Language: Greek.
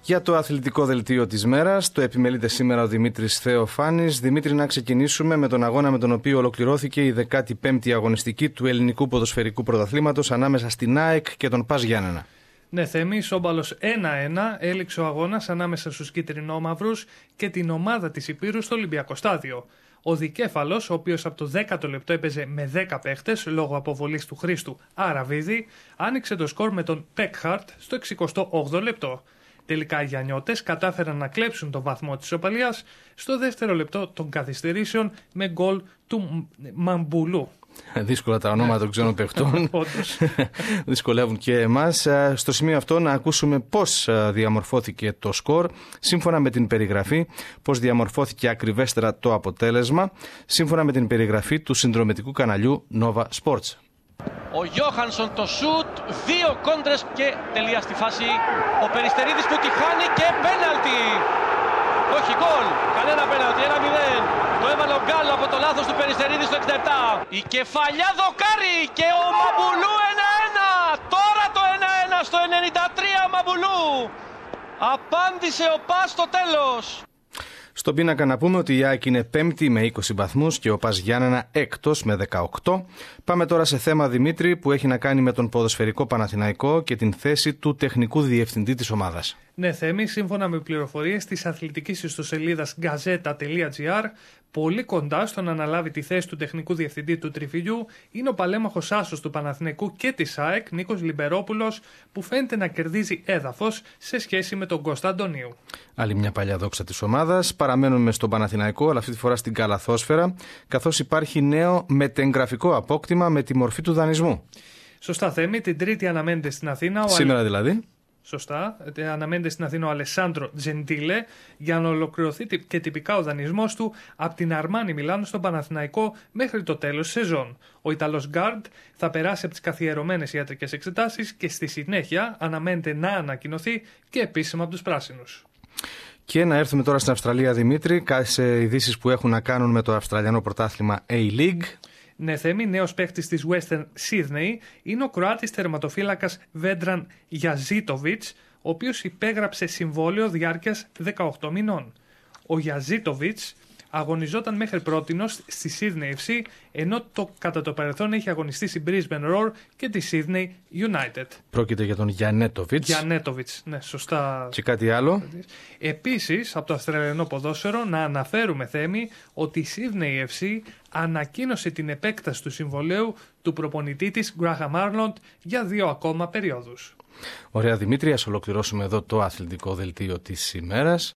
Για το αθλητικό δελτίο της μέρας, το επιμελείται σήμερα ο Δημήτρης Θεοφάνης. Δημήτρη, να ξεκινήσουμε με τον αγώνα με τον οποίο ολοκληρώθηκε η 15η αγωνιστική του ελληνικού ποδοσφαιρικού πρωταθλήματος ανάμεσα στην ΑΕΚ και τον ΠΑΣ Γιάννενα. Ναι, Θέμη, ισόμπαλος 1-1 έληξε ο αγώνας ανάμεσα στους κίτρινόμαυρους και την ομάδα της Ηπείρου στο Ολυμπιακό Στάδιο. Ο Δικέφαλος, ο οποίος από το 10ο λεπτό έπαιζε με 10 παίχτες λόγω αποβολής του Χρήστου Αραβίδη, άνοιξε το σκορ με τον Πέκχαρτ στο 68ο λεπτό. Τελικά οι Γιαννιώτες κατάφεραν να κλέψουν τον βαθμό της ισοπαλίας στο δεύτερο λεπτό των καθυστερήσεων με γκολ του Μαμπουλού. Δύσκολα τα ονόματα των ξένων παιχτών. Δυσκολεύουν και εμάς. Στο σημείο αυτό να ακούσουμε πώς διαμορφώθηκε το σκορ σύμφωνα με την περιγραφή, πώς διαμορφώθηκε ακριβέστερα το αποτέλεσμα σύμφωνα με την περιγραφή του συνδρομητικού καναλιού Nova Sports. Ο Γιώχανσον το σουτ, 2 κόντρες και τελεία στη φάση. Ο Περιστερίδης που τη χάνει και πέναλτι. Όχι γκολ, κανένα πέναλτι, 1-0. Το έβαλε ο Γκάλ από το λάθος του Περιστερίδη στο 67. Η κεφαλιά δοκάρι και ο Μαμπουλού 1-1. Τώρα το 1-1 στο 93 Μαμπουλού. Απάντησε ο ΠΑΣ στο τέλος. Στον πίνακα να πούμε ότι η ΑΕΚ είναι 5η με 20 βαθμούς και ο ΠΑΣ Γιάννενα έκτος με 18. Πάμε τώρα σε θέμα, Δημήτρη, που έχει να κάνει με τον ποδοσφαιρικό Παναθηναϊκό και την θέση του τεχνικού διευθυντή της ομάδας. Ναι, Θέμη, σύμφωνα με πληροφορίες της αθλητικής ιστοσελίδας gazeta.gr, πολύ κοντά στο να αναλάβει τη θέση του τεχνικού διευθυντή του Τριφυλιού είναι ο παλέμαχος άσος του Παναθηναϊκού και της ΑΕΚ, Νίκος Λιμπερόπουλος, που φαίνεται να κερδίζει έδαφος σε σχέση με τον Κώστα Αντωνίου. Άλλη μια παλιά δόξα της ομάδας. Παραμένουμε στον Παναθηναϊκό, αλλά αυτή τη φορά στην καλαθόσφαιρα, καθώς υπάρχει νέο μετεγγραφικό απόκτημα με τη μορφή του δανεισμού. Σωστά, Θέμη, την Τρίτη αναμένεται στην Αθήνα. Σήμερα δηλαδή. Σωστά. Αναμένεται στην Αθήνα ο Αλεσάντρο Τζεντίλε για να ολοκληρωθεί και τυπικά ο δανεισμός του από την Αρμάνι Μιλάνο στον Παναθηναϊκό μέχρι το τέλος της σεζόν. Ο Ιταλός Γκάρντ θα περάσει από τις καθιερωμένες ιατρικές εξετάσεις και στη συνέχεια αναμένεται να ανακοινωθεί και επίσημα από τους πράσινους. Και να έρθουμε τώρα στην Αυστραλία, Δημήτρη, σε ειδήσεις που έχουν να κάνουν με το Αυστραλιανό πρωτάθλημα A-League. Ναι, Θέμη, νέος παίκτης της Western Sydney είναι ο Κροάτης τερματοφύλακας Βέντραν Γιαζίτοβιτς, ο οποίος υπέγραψε συμβόλαιο διάρκειας 18 μηνών. Ο Γιαζίτοβιτς αγωνιζόταν μέχρι πρότινος στη Sydney FC, ενώ κατά το παρελθόν έχει αγωνιστεί στη Brisbane Roar και τη Sydney United. Πρόκειται για τον Γιαννέτοβιτς. Γιαννέτοβιτς, ναι, σωστά. Και κάτι άλλο. Επίσης, από το Αυστραλιανό ποδόσφαιρο, να αναφέρουμε, Θέμη, ότι η Sydney FC ανακοίνωσε την επέκταση του συμβολαίου του προπονητή της Graham Arnold για 2 ακόμα περιόδους. Ωραία, Δημήτρη, ας ολοκληρώσουμε εδώ το αθλητικό δελτίο της ημέρας.